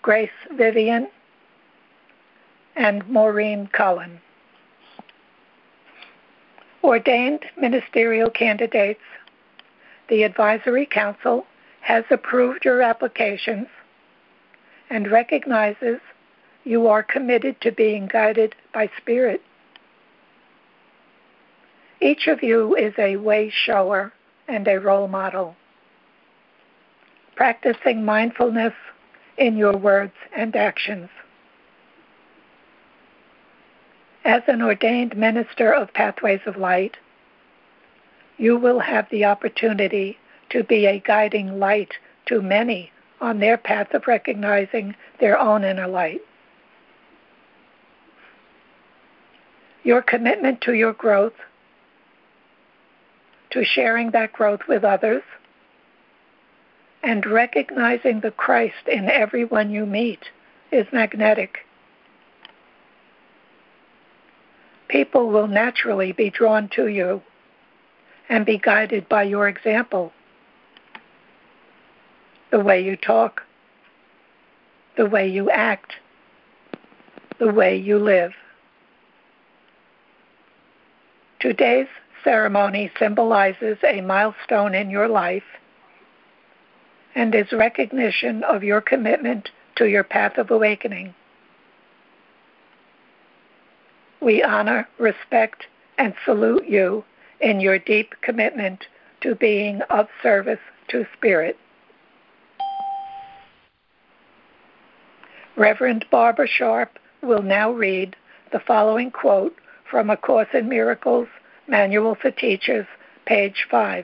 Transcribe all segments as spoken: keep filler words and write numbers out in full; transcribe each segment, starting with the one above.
Grace Vivian, and Maureen Cullen. Ordained ministerial candidates, the Advisory Council has approved your applications and recognizes you are committed to being guided by Spirit. Each of you is a way shower and a role model, practicing mindfulness in your words and actions. As an ordained minister of Pathways of Light, you will have the opportunity to be a guiding light to many on their path of recognizing their own inner light. Your commitment to your growth, to sharing that growth with others, and recognizing the Christ in everyone you meet is magnetic. People will naturally be drawn to you and be guided by your example, the way you talk, the way you act, the way you live. Today's ceremony symbolizes a milestone in your life and is recognition of your commitment to your path of awakening. We honor, respect, and salute you in your deep commitment to being of service to Spirit. Reverend Barbara Sharp will now read the following quote from A Course in Miracles, Manual for Teachers, page five.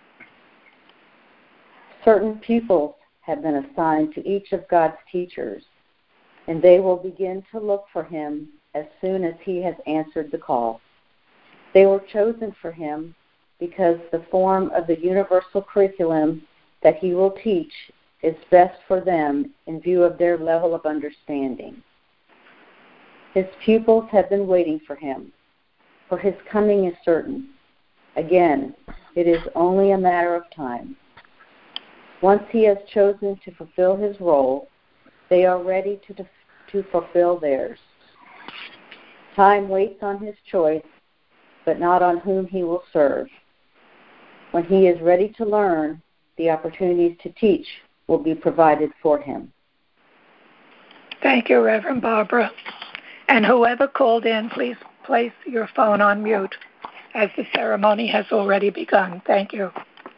Certain pupils have been assigned to each of God's teachers, and they will begin to look for him as soon as he has answered the call. They were chosen for him because the form of the universal curriculum that he will teach is best for them in view of their level of understanding. His pupils have been waiting for him, for his coming is certain. Again, it is only a matter of time. Once he has chosen to fulfill his role, they are ready to, def- to fulfill theirs. Time waits on his choice, but not on whom he will serve. When he is ready to learn, the opportunities to teach will be provided for him. Thank you, Reverend Barbara. And whoever called in, please place your phone on mute, as the ceremony has already begun. Thank you.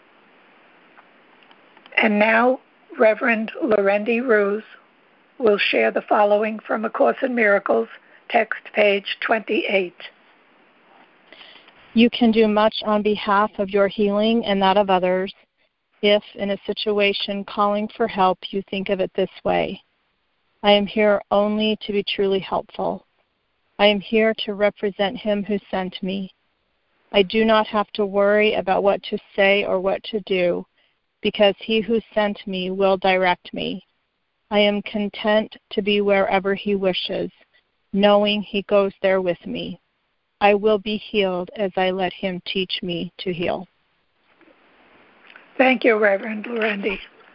And now, Reverend Lorendi Ruse will share the following from A Course in Miracles, text page twenty-eight. You can do much on behalf of your healing and that of others if, in a situation calling for help, you think of it this way. I am here only to be truly helpful. I am here to represent him who sent me. I do not have to worry about what to say or what to do, because he who sent me will direct me. I am content to be wherever he wishes, knowing he goes there with me. I will be healed as I let him teach me to heal. Thank you, Reverend Lorendi.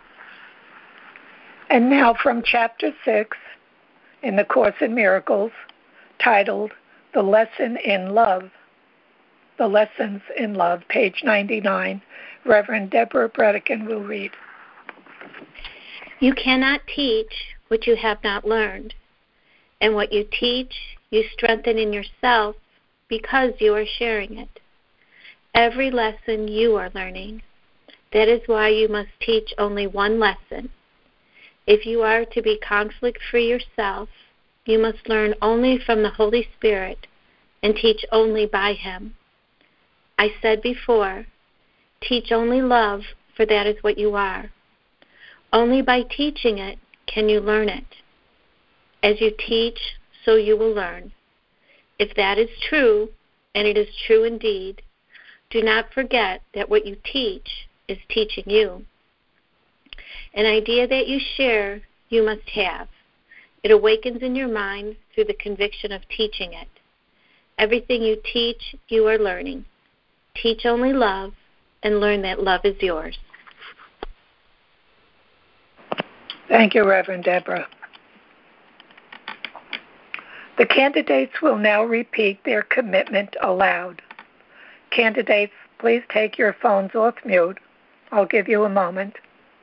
And now from Chapter six in The Course in Miracles, titled The Lesson in Love, The Lessons in Love, page ninety-nine, Reverend Deborah Bredican will read. You cannot teach what you have not learned, and what you teach, you strengthen in yourself because you are sharing it. Every lesson you are learning. That is why you must teach only one lesson. If you are to be conflict-free yourself, you must learn only from the Holy Spirit and teach only by him. I said before, teach only love, for that is what you are. Only by teaching it can you learn it. As you teach, so you will learn. If that is true, and it is true indeed, do not forget that what you teach is teaching you. An idea that you share, you must have. It awakens in your mind through the conviction of teaching it. Everything you teach, you are learning. Teach only love, and learn that love is yours. Thank you, Reverend Deborah. The candidates will now repeat their commitment aloud. Candidates, please take your phones off mute. I'll give you a moment.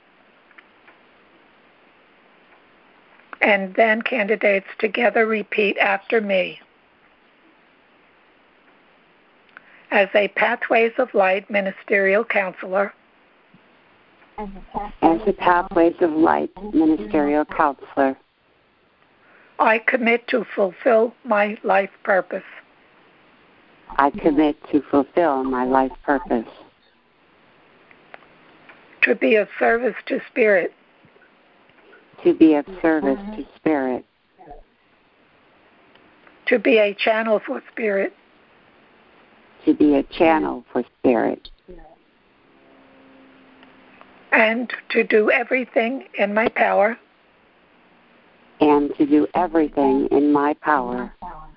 And then candidates together repeat after me. As a Pathways of Light ministerial counselor, as a Pathways of Light ministerial counselor, I commit to fulfill my life purpose. I commit to fulfill my life purpose. To be of service to Spirit. To be of service to Spirit. To be a channel for Spirit. To be a channel for Spirit. And to do everything in my power. And to do everything in my power.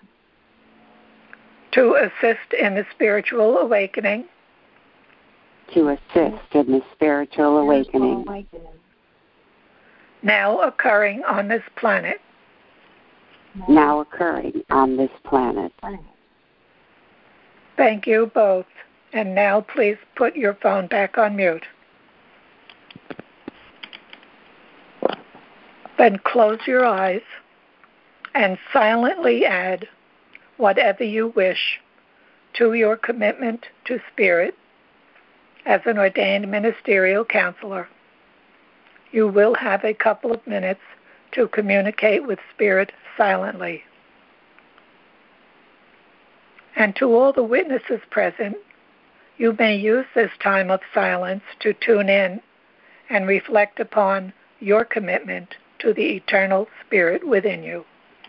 To assist in the spiritual awakening. To assist in the spiritual awakening. Now occurring on this planet. Now occurring on this planet. Thank you both. And now please put your phone back on mute. Then close your eyes and silently add whatever you wish to your commitment to Spirit as an ordained ministerial counselor. You will have a couple of minutes to communicate with Spirit silently. And to all the witnesses present, you may use this time of silence to tune in and reflect upon your commitment to the eternal Spirit within you.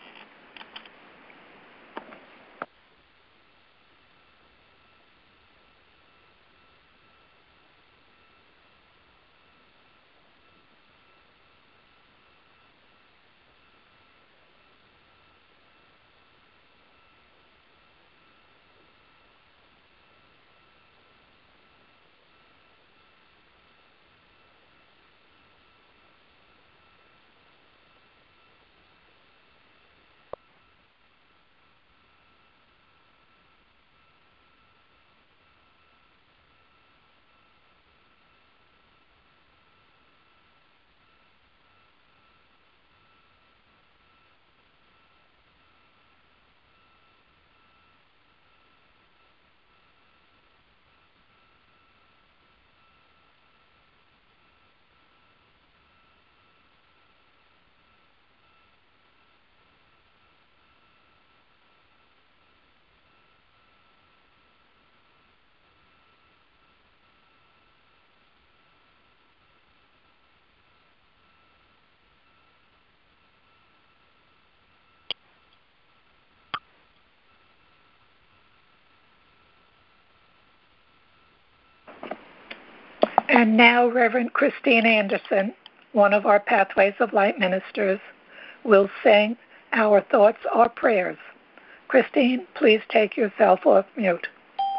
And now Reverend Christine Anderson, one of our Pathways of Light ministers, will sing Our Thoughts Are Prayers. Christine, please take yourself off mute.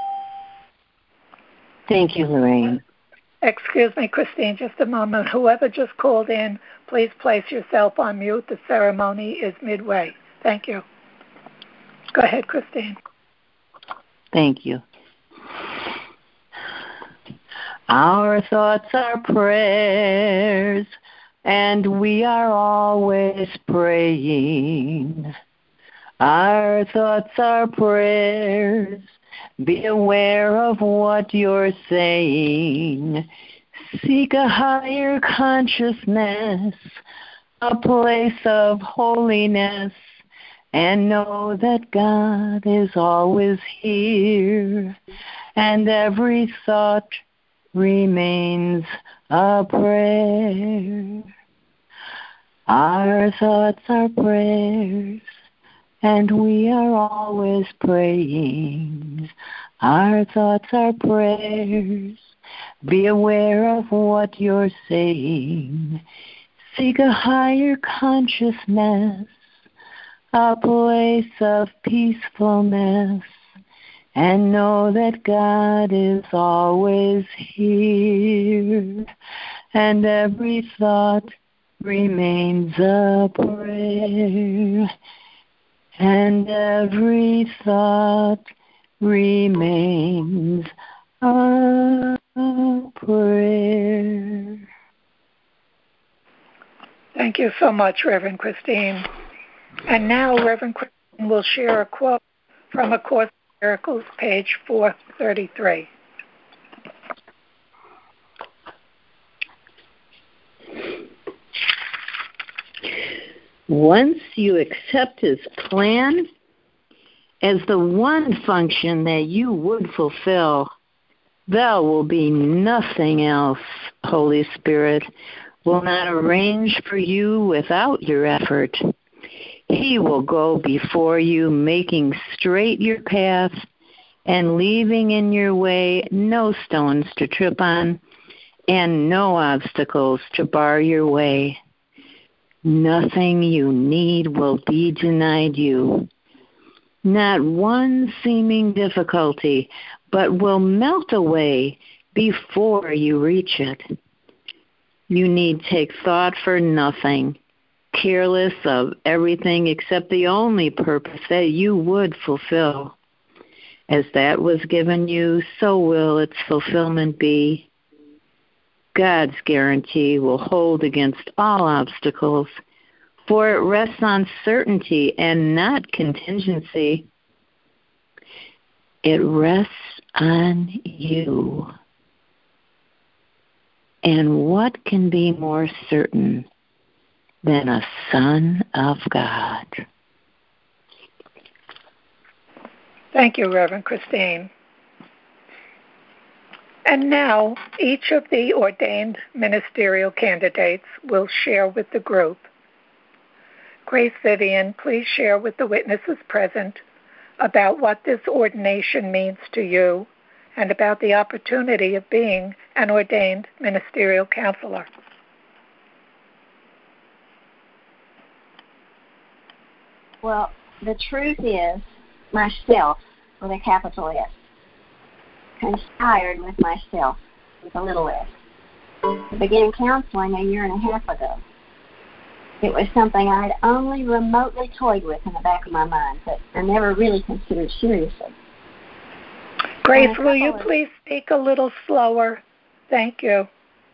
Thank you, Lorraine. Excuse me, Christine, just a moment. Whoever just called in, please place yourself on mute. The ceremony is midway. Thank you. Go ahead, Christine. Thank you. Our thoughts are prayers, and we are always praying. Our thoughts are prayers. Be aware of what you're saying. Seek a higher consciousness, a place of holiness, and know that God is always here, and every thought remains a prayer. Our thoughts are prayers, and we are always praying. Our thoughts are prayers. Be aware of what you're saying. Seek a higher consciousness, a place of peacefulness, and know that God is always here, and every thought remains a prayer. and every thought remains a prayer. Thank you so much, Reverend Christine. And now Reverend Christine will share a quote from A Course in Miracles, page four thirty-three. Once you accept His plan as the one function that you would fulfill, there will be nothing else, Holy Spirit will not arrange for you without your effort. He will go before you, making straight your path and leaving in your way no stones to trip on and no obstacles to bar your way. Nothing you need will be denied you. Not one seeming difficulty, but will melt away before you reach it. You need take thought for nothing, careless of everything except the only purpose that you would fulfill. As that was given you, so will its fulfillment be. God's guarantee will hold against all obstacles, for it rests on certainty and not contingency. It rests on you. And what can be more certain than a Son of God? Thank you, Reverend Christine. And now, each of the ordained ministerial candidates will share with the group. Grace Vivian, please share with the witnesses present about what this ordination means to you and about the opportunity of being an ordained ministerial counselor. Well, the truth is, myself, with a capital S, conspired with myself, with a little s, I began counseling a year and a half ago. It was something I had only remotely toyed with in the back of my mind, but I never really considered seriously. Grace, will you please speak a little slower? Thank you.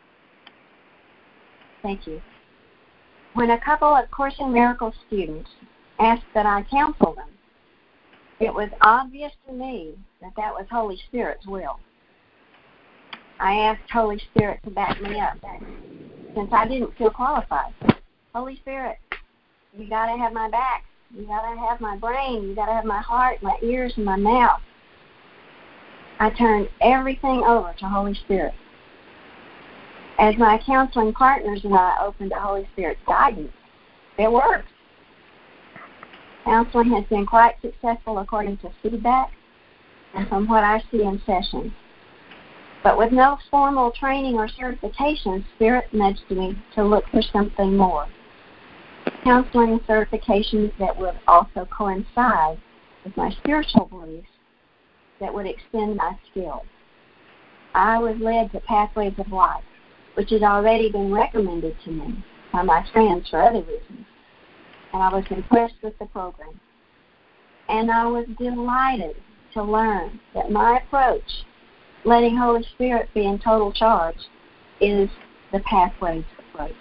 Thank you. When a couple of Course in Miracles students asked that I counsel them, it was obvious to me that that was Holy Spirit's will. I asked Holy Spirit to back me up, since I didn't feel qualified. Holy Spirit, you got to have my back. You got to have my brain. You got to have my heart, my ears, and my mouth. I turned everything over to Holy Spirit. As my counseling partners and I opened to Holy Spirit's guidance, it worked. Counseling has been quite successful according to feedback and from what I see in sessions. But with no formal training or certification, Spirit nudged me to look for something more. Counseling certifications that would also coincide with my spiritual beliefs that would extend my skills. I was led to Pathways of Life, which had already been recommended to me by my friends for other reasons. And I was impressed with the program. And I was delighted to learn that my approach, letting Holy Spirit be in total charge, is the Pathways approach.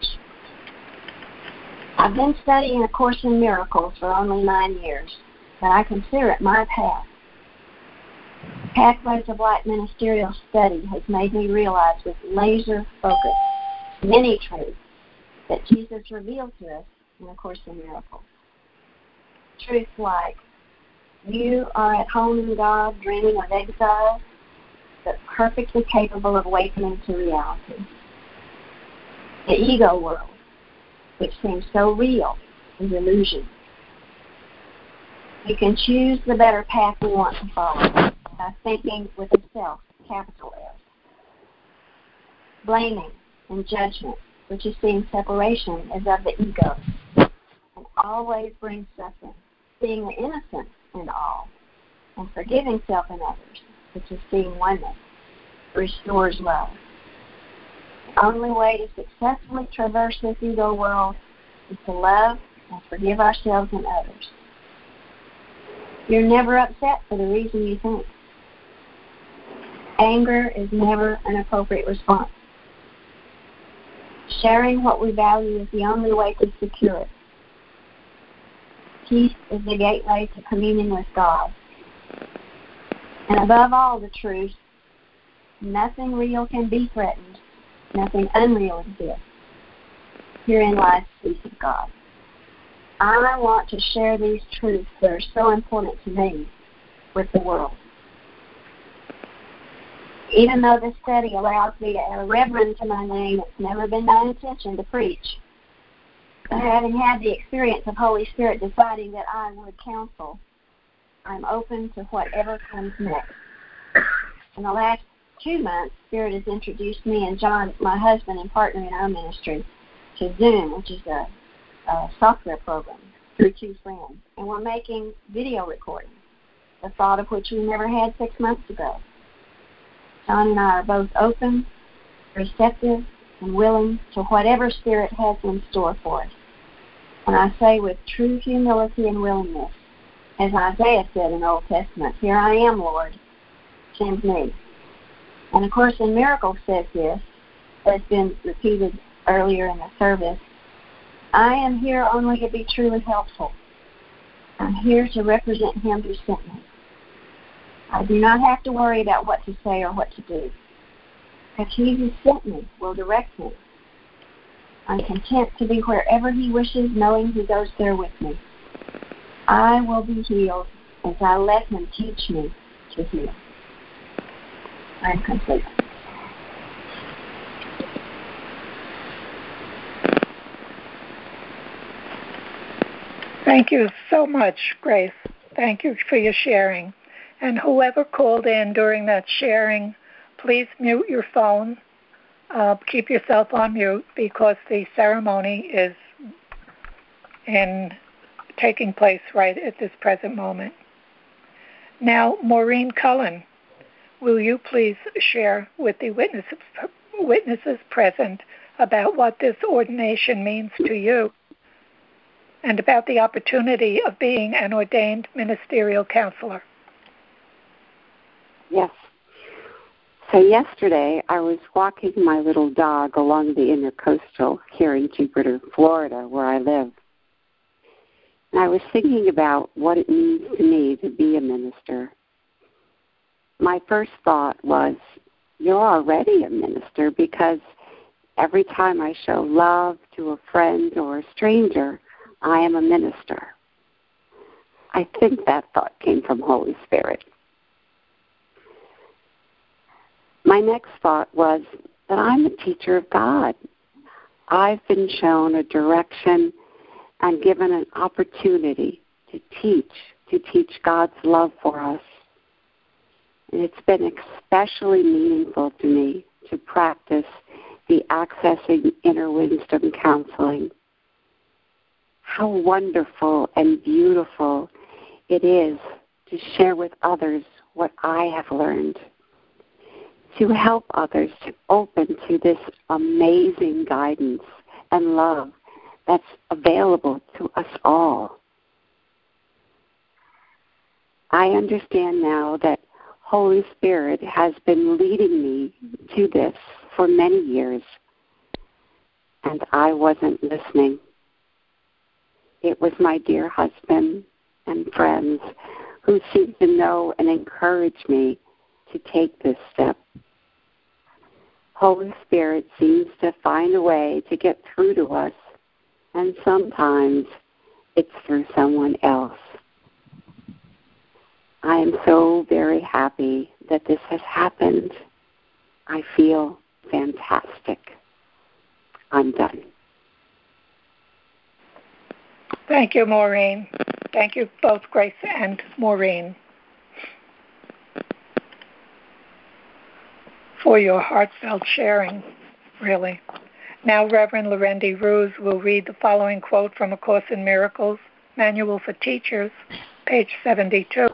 I've been studying A Course in Miracles for only nine years, but I consider it my path. Pathways of Light ministerial study has made me realize with laser focus many truths that Jesus revealed to us in A Course in Miracles. Truths like, you are at home in God, dreaming of exile, but perfectly capable of awakening to reality. The ego world, which seems so real, is illusion. You can choose the better path we want to follow by thinking with a self, capital S. Blaming and judgment, which is seeing separation, is of the ego and always brings suffering. Seeing the innocent in all and forgiving self and others, which is seeing oneness, restores love. The only way to successfully traverse this ego world is to love and forgive ourselves and others. You're never upset for the reason you think. Anger is never an appropriate response. Sharing what we value is the only way to secure it. Peace is the gateway to communion with God. And above all, the truth, nothing real can be threatened. Nothing unreal exists. Herein lies the peace of God. I want to share these truths that are so important to me with the world. Even though this study allows me to add a reverend to my name, it's never been my intention to preach. But having had the experience of Holy Spirit deciding that I would counsel, I'm open to whatever comes next. In the last two months, Spirit has introduced me and John, my husband and partner in our ministry, to Zoom, which is a, a software program, through two friends. And we're making video recordings, the thought of which we never had six months ago. John and I are both open, receptive, and willing to whatever Spirit has in store for us. And I say with true humility and willingness, as Isaiah said in the Old Testament, "Here I am, Lord, send me." And of course, in Miracle says this, as been repeated earlier in the service, I am here only to be truly helpful. I'm here to represent Him who sent me. I do not have to worry about what to say or what to do, because He who sent me will direct me. I'm content to be wherever He wishes, knowing He goes there with me. I will be healed as I let Him teach me to heal. I'm complete. Thank you so much, Grace. Thank you for your sharing. And whoever called in during that sharing, please mute your phone. Uh, keep yourself on mute because the ceremony is in taking place right at this present moment. Now, Maureen Cullen, will you please share with the witnesses, witnesses present about what this ordination means to you and about the opportunity of being an ordained ministerial counselor? Yes. So yesterday I was walking my little dog along the intercoastal here in Jupiter, Florida, where I live. And I was thinking about what it means to me to be a minister. My first thought was, you're already a minister, because every time I show love to a friend or a stranger, I am a minister. I think that thought came from Holy Spirit. My next thought was that I'm a teacher of God. I've been shown a direction and given an opportunity to teach, to teach God's love for us. And it's been especially meaningful to me to practice the Accessing Inner Wisdom counseling. How wonderful and beautiful it is to share with others what I have learned, to help others to open to this amazing guidance and love that's available to us all. I understand now that Holy Spirit has been leading me to this for many years, and I wasn't listening. It was my dear husband and friends who seemed to know and encourage me to take this step. Holy Spirit seems to find a way to get through to us, and sometimes it's through someone else. I am so very happy that this has happened. I feel fantastic. I'm done. Thank you, Maureen. Thank you both, Grace and Maureen, for your heartfelt sharing, really. Now, Reverend Lorendi Ruse will read the following quote from A Course in Miracles, Manual for Teachers, page seventy-two.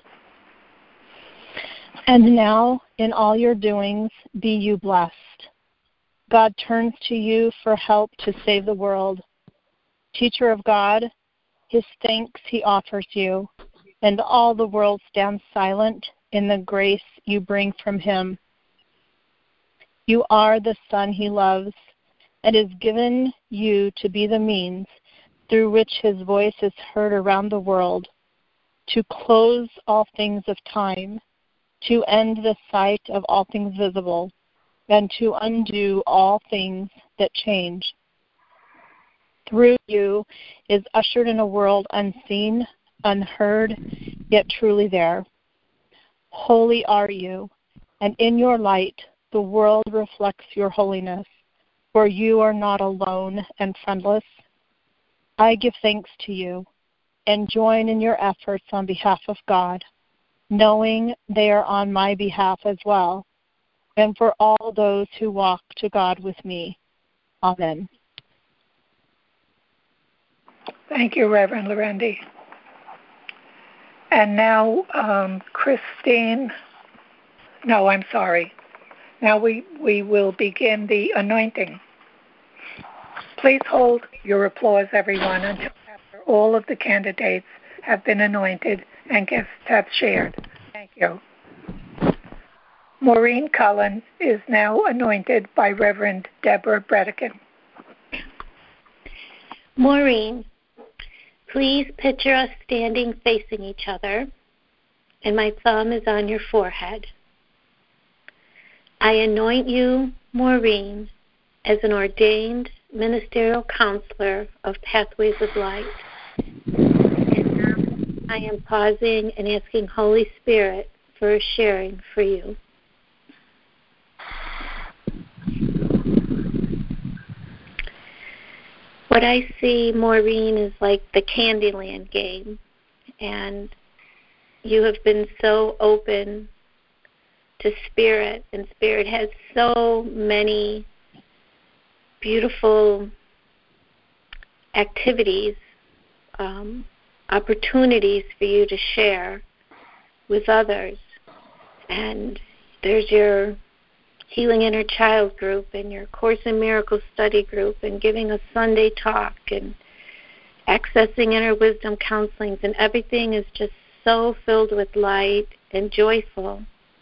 And now, in all your doings, be you blessed. God turns to you for help to save the world. Teacher of God, His thanks He offers you. and all the world stands silent in the grace you bring from him. You are the Son he loves, and is given you to be the means through which his voice is heard around the world, to close all things of time, to end the sight of all things visible, and to undo all things that change. Through you is ushered in a world unseen, unheard, yet truly there. Holy are you, and in your light the world reflects your holiness, for you are not alone and friendless. I give thanks to you and join in your efforts on behalf of God, knowing they are on my behalf as well, and for all those who walk to God with me. Amen. Thank you, Reverend Lorendi. And now, um, Christine, no, I'm sorry. Now we, we will begin the anointing. Please hold your applause, everyone, until after all of the candidates have been anointed and guests have shared. Thank you. Maureen Cullen is now anointed by Reverend Deborah Bredican. Maureen, please picture us standing facing each other, and my thumb is on your forehead. I anoint you, Maureen, as an ordained ministerial counselor of Pathways of Light. And now I am pausing and asking Holy Spirit for a sharing for you. What I see, Maureen, is like the Candyland game, and you have been so open to Spirit, and Spirit has so many beautiful activities, um, opportunities for you to share with others. And there's your Healing Inner Child group and your Course in Miracles study group and giving a Sunday talk and accessing inner wisdom counselings, and everything is just so filled with light and joyful.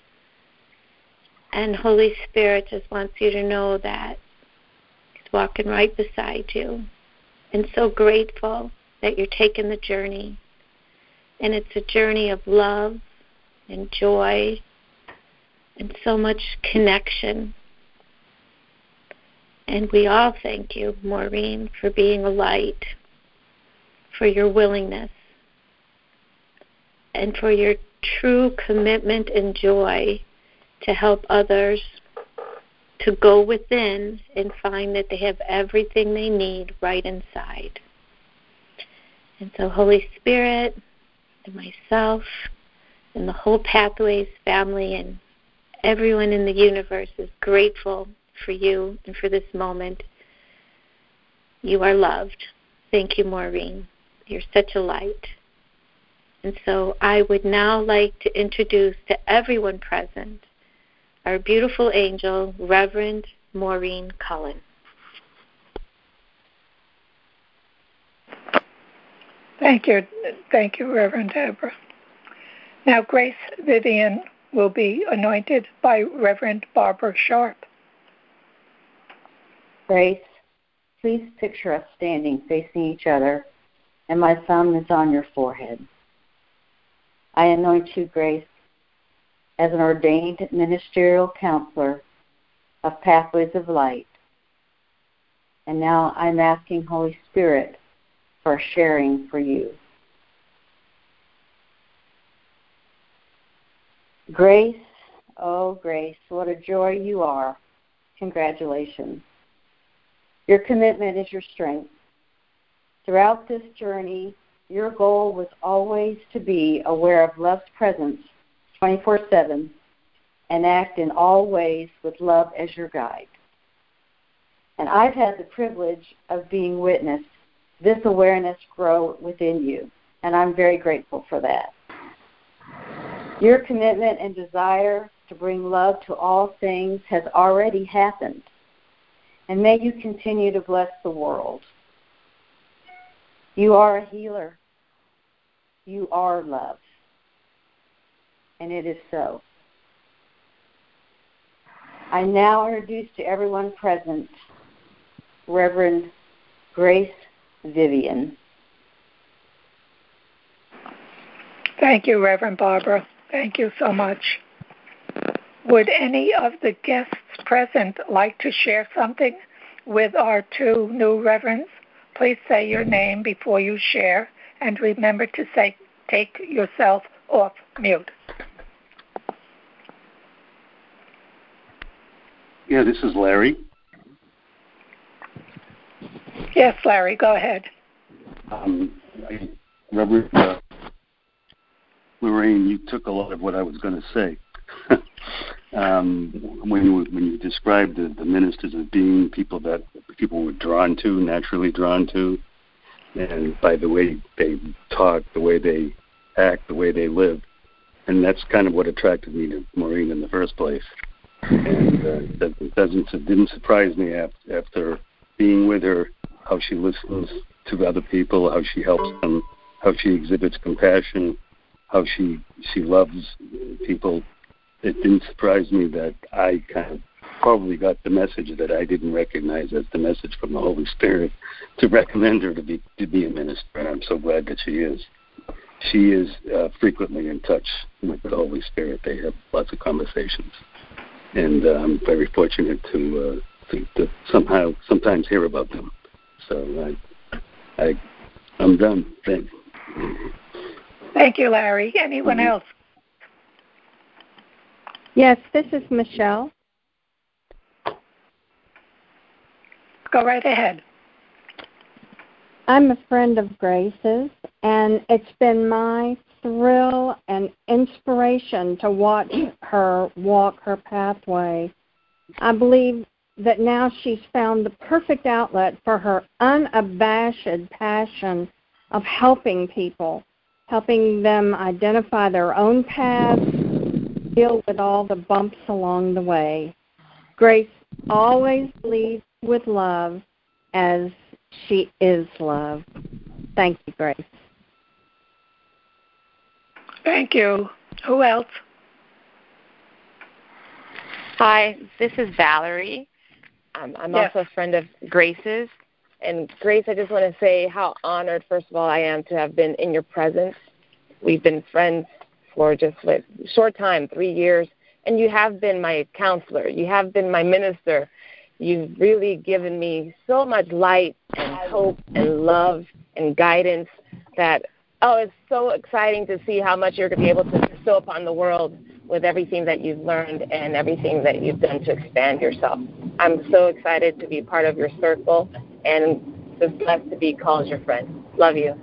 And Holy Spirit just wants you to know that He's walking right beside you, and so grateful that you're taking the journey. And it's a journey of love and joy and so much connection. And we all thank you, Maureen, for being a light, for your willingness, and for your true commitment and joy to help others to go within and find that they have everything they need right inside. And so Holy Spirit and myself and the whole Pathways family and everyone in the universe is grateful for you and for this moment. You are loved. Thank you, Maureen. You're such a light. And so I would now like to introduce to everyone present our beautiful angel, Reverend Maureen Cullen. Thank you. Thank you, Reverend Deborah. Now Grace Vivian will be anointed by Reverend Barbara Sharp. Grace, please picture us standing facing each other, and my thumb is on your forehead. I anoint you, Grace, as an ordained ministerial counselor of Pathways of Light. And now I'm asking Holy Spirit for sharing for you. Grace, oh Grace, what a joy you are. Congratulations. Your commitment is your strength. Throughout this journey, your goal was always to be aware of love's presence twenty-four seven and act in all ways with love as your guide. And I've had the privilege of being witness this awareness grow within you, and I'm very grateful for that. Your commitment and desire to bring love to all things has already happened, and may you continue to bless the world. You are a healer. You are love. and it is so. I now introduce to everyone present Reverend Grace Vivian. Thank you, Reverend Barbara. Thank you so much. Would any of the guests present like to share something with our two new reverends? Please say your name before you share, and remember to say, take yourself off mute. Yeah, this is Larry. Yes, Larry, go ahead. Um, I, Reverend uh, Lorraine, you took a lot of what I was going to say. um, when you when you described the, the ministers as being people that people were drawn to, naturally drawn to, and by the way they talk, the way they act, the way they live, and that's kind of what attracted me to Maureen in the first place. And uh, it doesn't it didn't surprise me after, after being with her, how she listens to other people, how she helps them, how she exhibits compassion, how she she loves people. It didn't surprise me that I kind of probably got the message that I didn't recognize as the message from the Holy Spirit to recommend her to be to be a minister, and I'm so glad that she is. She is uh, frequently in touch with the Holy Spirit. They have lots of conversations, and uh, I'm very fortunate to, uh, to to somehow sometimes hear about them. So I, I I'm done. Thank you. Thank you, Larry. Anyone Mm-hmm. else? Yes, this is Michelle. Go right ahead. I'm a friend of Grace's, and it's been my thrill and inspiration to watch her walk her pathway. I believe that now she's found the perfect outlet for her unabashed passion of helping people, helping them identify their own paths, deal with all the bumps along the way. Grace always leads with love, as she is love. Thank you, Grace. Thank you. Who else? Hi, this is Valerie. Um, I'm Yes. also a friend of Grace's. And Grace, I just want to say how honored, first of all, I am to have been in your presence. We've been friends for just a short time, three years, and you have been my counselor. You have been my minister. You've really given me so much light and hope and love and guidance that, oh, it's so exciting to see how much you're going to be able to bestow upon the world with everything that you've learned and everything that you've done to expand yourself. I'm so excited to be part of your circle and just blessed to be called your friend. Love you.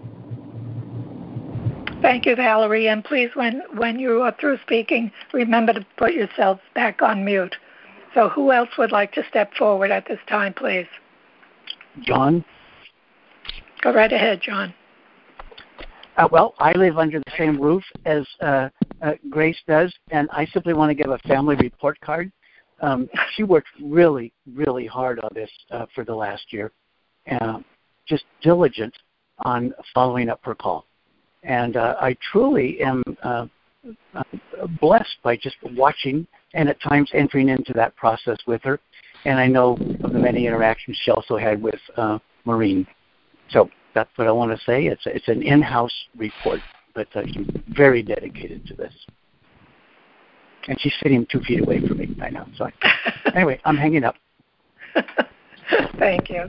Thank you, Valerie. And please, when, when you are through speaking, remember to put yourself back on mute. So who else would like to step forward at this time, please? John? Go right ahead, John. Uh, well, I live under the same roof as uh, uh, Grace does, and I simply want to give a family report card. Um, she worked really, really hard on this uh, for the last year, uh, just diligent on following up her call. And uh, I truly am uh, uh, blessed by just watching and at times entering into that process with her. And I know of the many interactions she also had with uh, Maureen. So that's what I want to say. It's it's an in-house report, but uh, she's very dedicated to this. And she's sitting two feet away from me right now. So I, anyway, I'm hanging up. Thank you.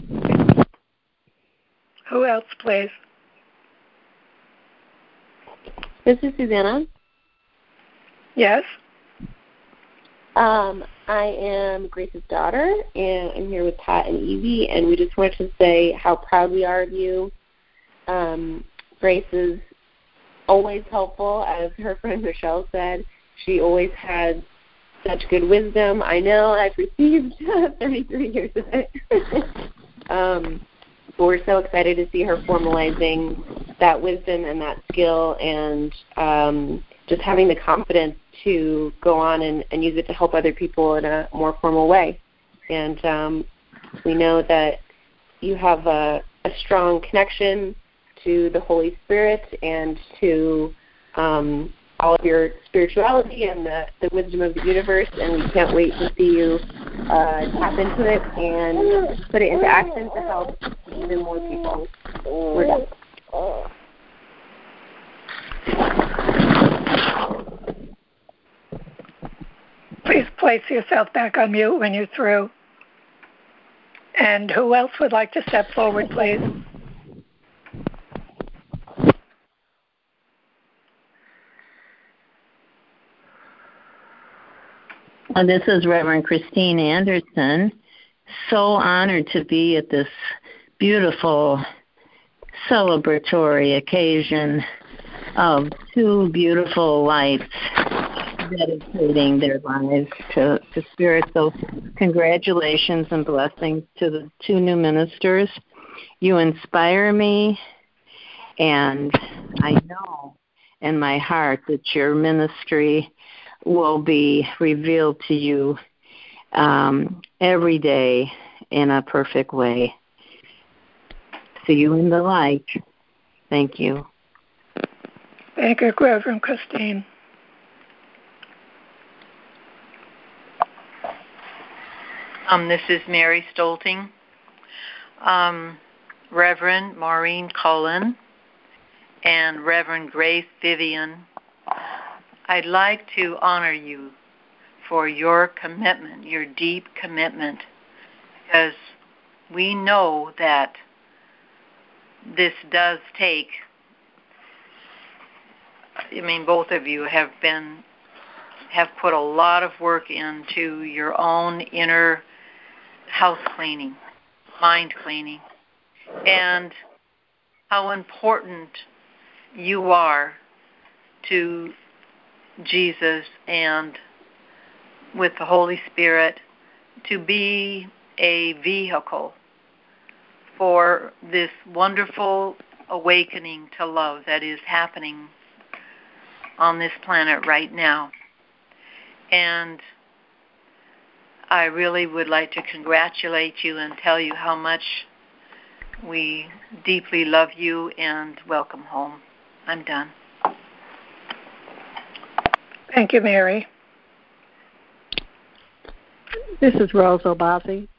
Who else, please? This is Susanna. Yes. Um, I am Grace's daughter, and I'm here with Pat and Evie, and we just wanted to say how proud we are of you. Um, Grace is always helpful, as her friend Michelle said. She always has such good wisdom. I know I've received thirty-three years of it. um, but we're so excited to see her formalizing that wisdom and that skill, and um, just having the confidence to go on and, and use it to help other people in a more formal way. And um, we know that you have a, a strong connection to the Holy Spirit and to um, all of your spirituality and the, the wisdom of the universe, and we can't wait to see you uh, tap into it and put it into action to help even more people. We're done. Please place yourself back on mute when you're through. And who else would like to step forward, please? Uh, this is Reverend Christine Anderson. So honored to be at this beautiful celebratory occasion of two beautiful lights dedicating their lives to, to Spirit. So congratulations and blessings to the two new ministers. You inspire me, and I know in my heart that your ministry will be revealed to you um, every day in a perfect way. See you in the light. Thank you. Thank you, Reverend Christine. Um, this is Mary Stolting. Um, Reverend Maureen Cullen and Reverend Grace Vivian, I'd like to honor you for your commitment, your deep commitment, because we know that this does take, I mean, both of you have been, have put a lot of work into your own inner house cleaning, mind cleaning, and how important you are to Jesus and with the Holy Spirit to be a vehicle for this wonderful awakening to love that is happening on this planet right now. And I really would like to congratulate you and tell you how much we deeply love you and welcome home. I'm done. Thank you, Mary. This is Rose Obazi.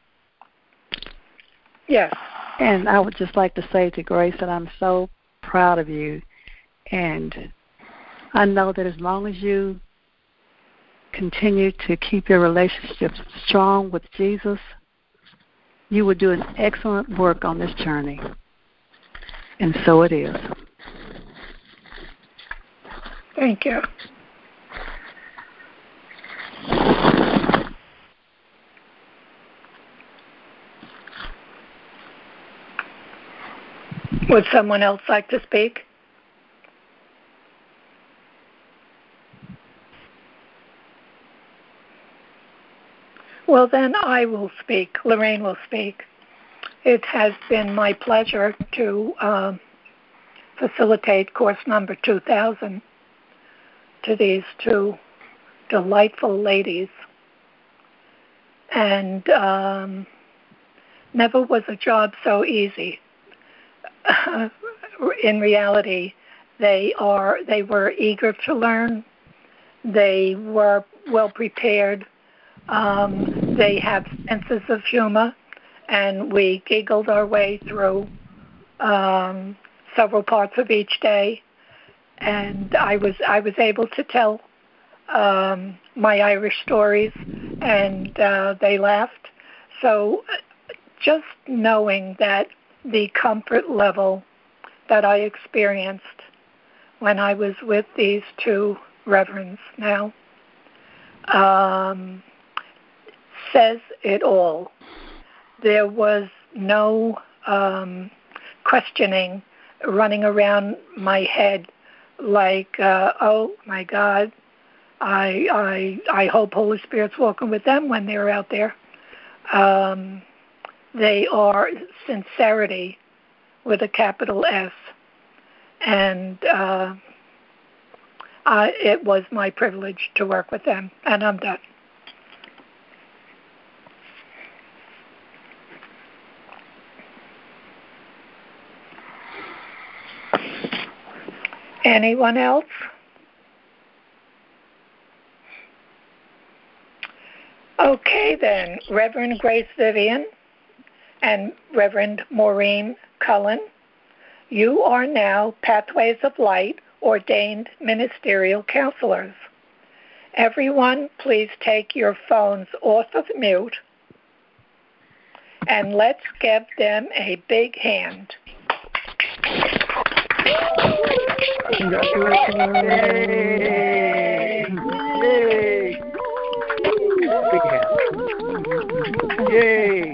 Yes. And I would just like to say to Grace that I'm so proud of you. And I know that as long as you continue to keep your relationship strong with Jesus, you will do an excellent work on this journey. And so it is. Thank you. Would someone else like to speak? Well, then I will speak. Lorraine will speak. It has been my pleasure to um, facilitate course number two thousand to these two delightful ladies. And um, never was a job so easy. In reality, they are they were eager to learn. They were well prepared. Um, they have senses of humor, and we giggled our way through um, several parts of each day. And I was I was able to tell um, my Irish stories, and uh, they laughed. So just knowing that the comfort level that I experienced when I was with these two reverends now um, says it all. There was no um, questioning running around my head like, uh, oh my God, I I I hope Holy Spirit's walking with them when they're out there. Um, they are sincerity with a capital S, and uh, I, it was my privilege to work with them, and I'm done. Anyone else? Okay, then, Reverend Grace Vivian and Reverend Maureen Cullen, you are now Pathways of Light ordained ministerial counselors. Everyone, please take your phones off of mute and let's give them a big hand. Congratulations. Yay. Yay. Big hand. Yay.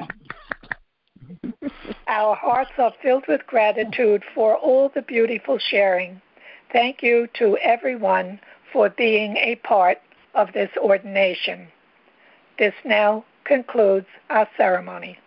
Our hearts are filled with gratitude for all the beautiful sharing. Thank you to everyone for being a part of this ordination. This now concludes our ceremony.